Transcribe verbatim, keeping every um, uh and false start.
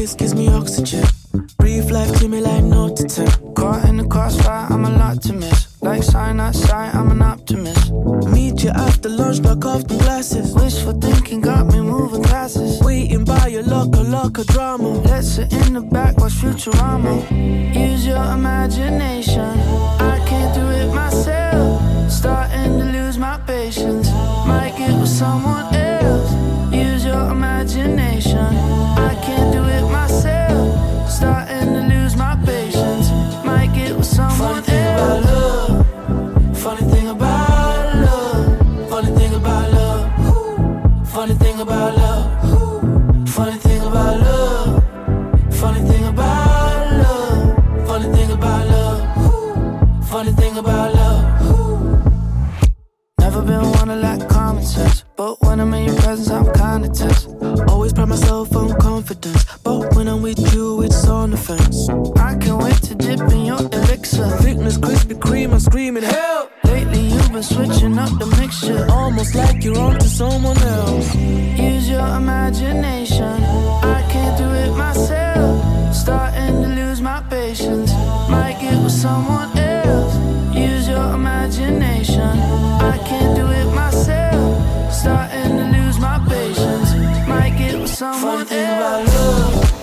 kiss gives me oxygen. Breathe life to me like no to ten. Caught in the crossfire, I'm a lot to miss. Like sign, not sight, I'm an optimist. Meet you after lunch, knock off the glasses. Wishful thinking got me moving classes. Waiting by your locker, locker drama. Let's sit in the back, watch Futurama. Use your imagination, I can't do it myself. Starting to lose my patience, might get with someone else. Use your imagination, I can't do it myself. Starting to lose my patience, might get with someone else. Funny thing about love, funny thing about love, funny thing about love, funny thing about love, funny thing about love, funny thing about love, funny thing about love. Never been one to lack common sense, but when I'm in your presence, I'm kinda tense. Always pride myself on confidence, but when I'm with you, it's on the fence. I can't wait to dip in your elixir. Thickness, Krispy Kreme, I'm screaming help. Lately you've been switching up the mixture, almost like you're on to someone else. Use your imagination, I can't do it myself. Starting to lose my patience, might get with someone else. Use your imagination, I can't do it myself. Starting to lose my patience, might get with someone Funny thing else. about love,